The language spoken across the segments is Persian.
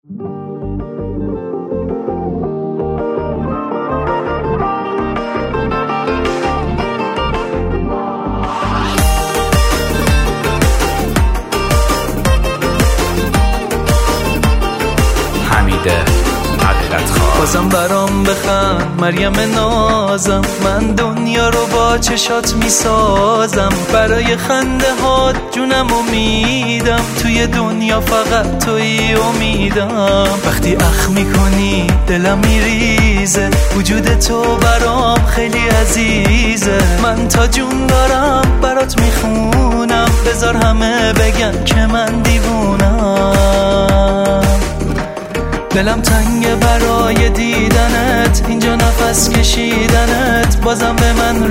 بازم برام بخند مریم نازم، من دنیا رو با چشات میسازم، برای خنده هات جونم امیدم، توی دنیا فقط توی امیدم. وقتی اخ میکنی دلم میریزه، وجود تو برام خیلی عزیزه، من تا جون دارم برات میخونم، بذار همه بگن که من دیوونم. دلم تنگه برای دیدنت، اینجا نفس کشیدنت، بازم به من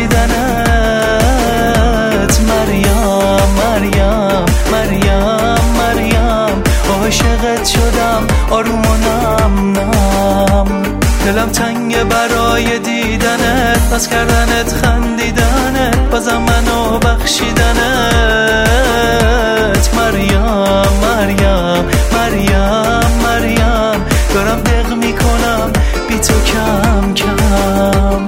رسیدنت. مریم مریم مریم مریم، عاشقت شدم آروم و نم نم. دلم تنگه برای دیدنت، از کردنت خندیدنت، بازم منو بخشیدنت. مریم مریم مریم مریم، دارم دق میکنم بی تو کم کم.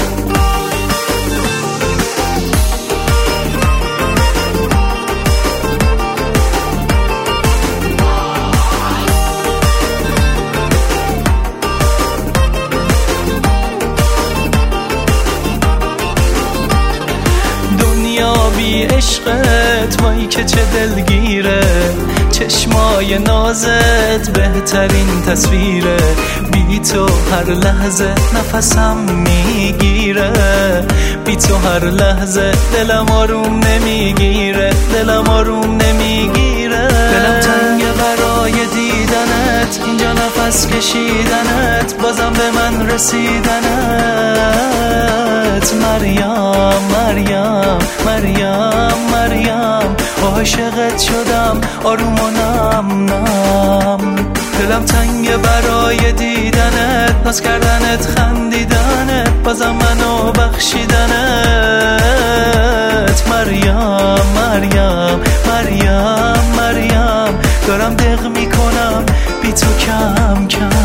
دنیا بی عشقت وای که چه دلگیره، چشمای نازت بهترین تصویره، بی تو هر لحظه نفسم میگیره، بی تو هر لحظه دلم آروم نمیگیره، دلم آروم نمیگیره. دلم تنگه برای دیدنت، اینجا نفس کشیدنت، بازم به من رسیدنت. مریم مریم مریم مریم، عاشقت شدم آروم و نم نم. دلم تنگه برای دیدنت، ناز کردنت خندیدنت، بازم منو بخشیدنت. مریم مریم مریم مریم، دارم دق میکنم بی تو کم کم.